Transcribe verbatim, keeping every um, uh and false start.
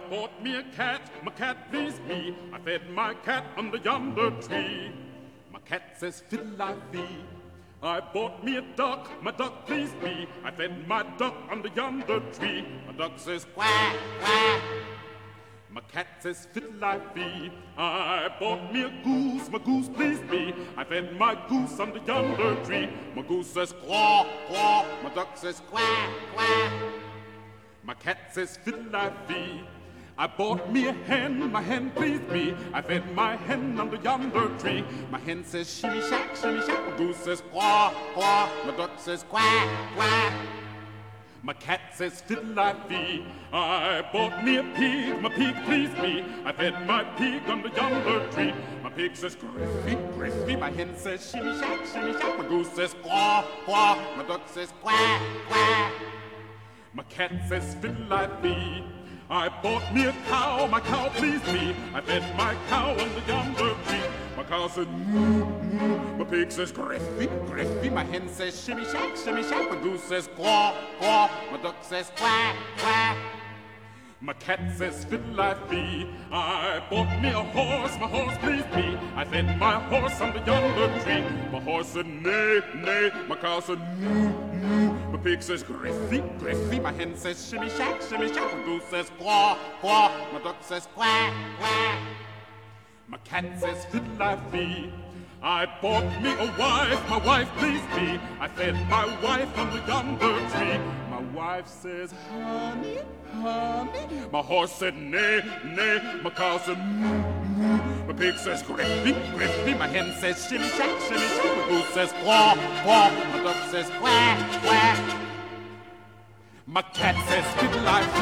bought me a cat, my cat pleased me. I fed my cat under yonder tree. My cat says fiddle-I-fee. I bought me a duck, my duck pleased me. I fed my duck under yonder tree. My duck says quack, quack. My cat says fiddle-I-fee. I bought me a goose, my goose pleased me. I fed my goose under yonder tree. My goose says quack, quack. My duck says quack, quack. My cat says fiddle-I-fee. I bought me a hen, my hen pleased me. I fed my hen under yonder tree. My hen says shimmy shack, shimmy shack. My goose says quack, quack. My duck says quack, quack. My cat says fiddle-I-fee. I bought me a pig, my pig pleased me. I fed my pig under yonder tree. My pig says griffy, griffy. My hen says shimmy shack, shimmy shack. My goose says quack, quack. My duck says quack, quack. My cat says fiddle-I-fee. I bought me a cow, my cow pleased me. I fed my cow under yonder tree. My cow said moo, moo. My pig says griffy, griffy. My hen says shimmy shack, shimmy shack. My goose says quack, quack. My duck says quack, quack. My cat says fiddle-I-fee. I bought me a horse, my horse pleased me. I fed my horse under yonder tree. My horse said neigh, neigh. My cow said moo, moo. My pig says griffy, griffy. My hen says shimmy shack, shimmy shack. My goose says quack, quack. My duck says quack, quack. My cat says fiddle-I-fee. I bought me a wife, my wife pleased me. I fed my wife under yonder tree. My wife says, honey, honey. My horse said, neigh, neigh. My cow said, moo, moo. My pig says, griffy, griffy. My hen says, shimmy shack, shimmy shack. My goose says, quack, quack. My duck says, quack, quack. My cat says, fiddle-I-fee.